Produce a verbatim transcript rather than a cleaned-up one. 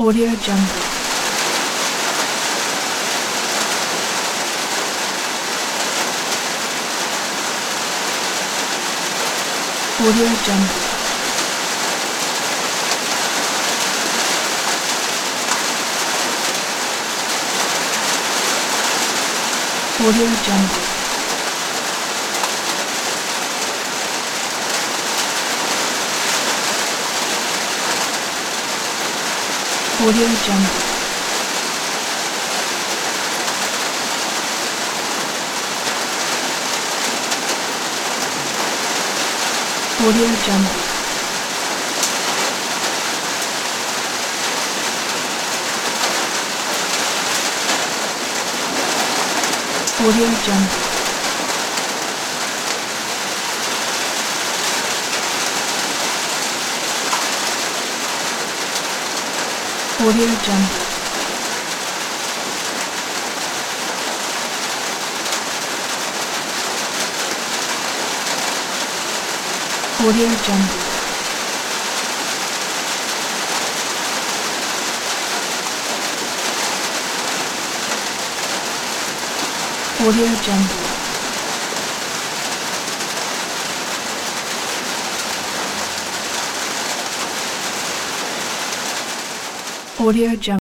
Audio Jungle. Audio Jungle. Audio Jungle. Audio Jungle. Audio Jungle. Audio Jungle. Audio Jungle. Audio Jungle. Audio Jungle. Audio Jungle.